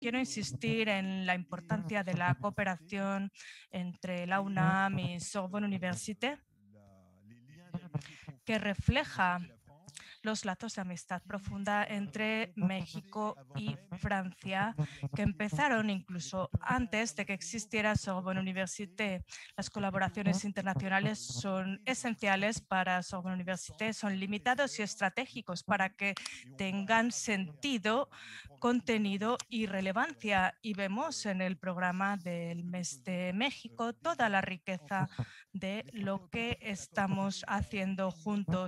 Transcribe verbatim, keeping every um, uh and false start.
quiero insistir en la importancia de la cooperación entre la UNAM y Sorbonne Université, que refleja los lazos de amistad profunda entre México y Francia, que empezaron incluso antes de que existiera Sorbonne Université. Las colaboraciones internacionales son esenciales para Sorbonne Université, son limitados y estratégicos para que tengan sentido, contenido y relevancia. Y vemos en el programa del Mes de México toda la riqueza de lo que estamos haciendo juntos.